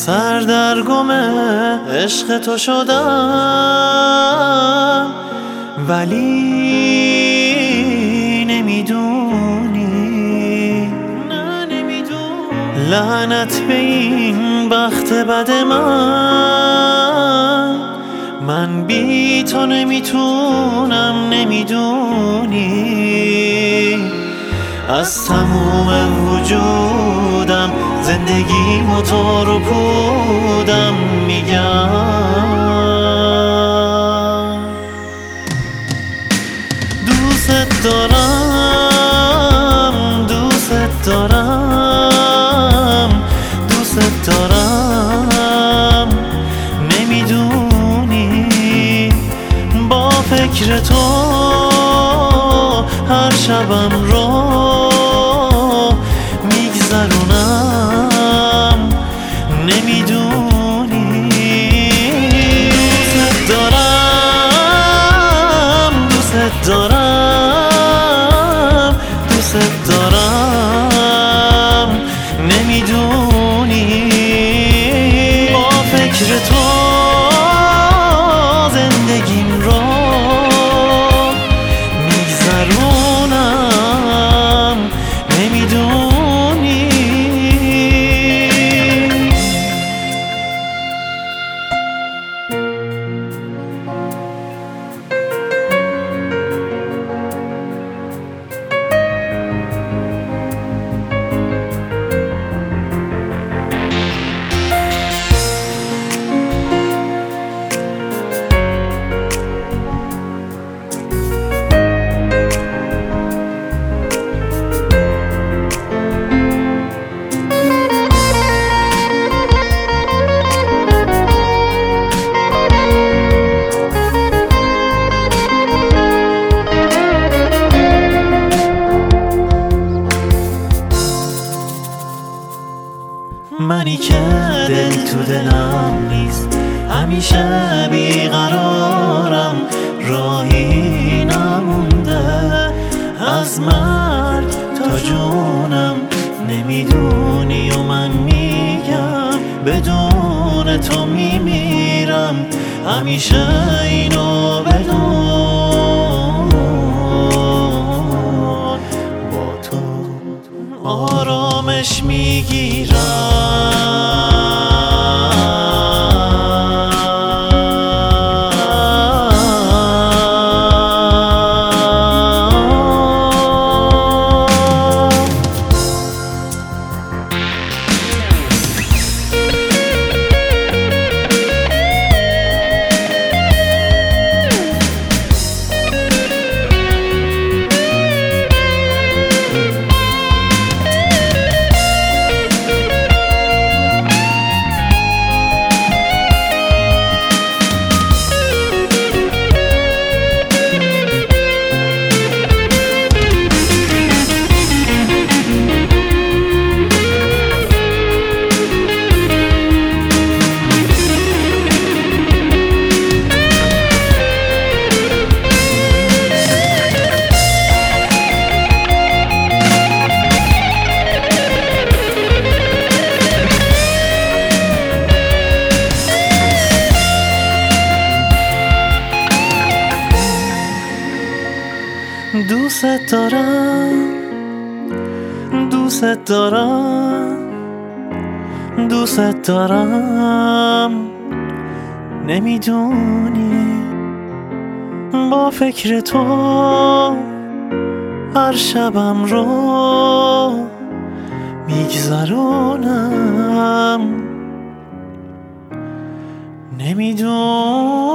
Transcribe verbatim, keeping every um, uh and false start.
سردرگم عشق تو شدم، ولی نمیدونی، نه نمیدونی. لعنت به این بخت بد من، من بی تو نمیتونم، نمیدونی. از تموم وجودم زندگیمو تو رو پودم میگم. دوست دارم، دوست دارم، دوست دارم، نمیدونی. با فکر تو هر شبم رو میگذرونم، نمیدونی. دوست دارم، دوست دارم، دوست دارم، نمیدونی. با فکر تو زندگیم رو میگذرونم، نمیدونی. منی که دل تو دلم نیست، همیشه بیقرارم، راهی نمونده از مرگ تا جونم، نمیدونی و من میگم بدون تو میمیرم. همیشه اینو بدون، با تو آرامش میگیرم. دوست دارم، دوست دارم، دوست دارم، نمیدونی. با فکر تو هر شبم رو میگذرونم، نمیدونی.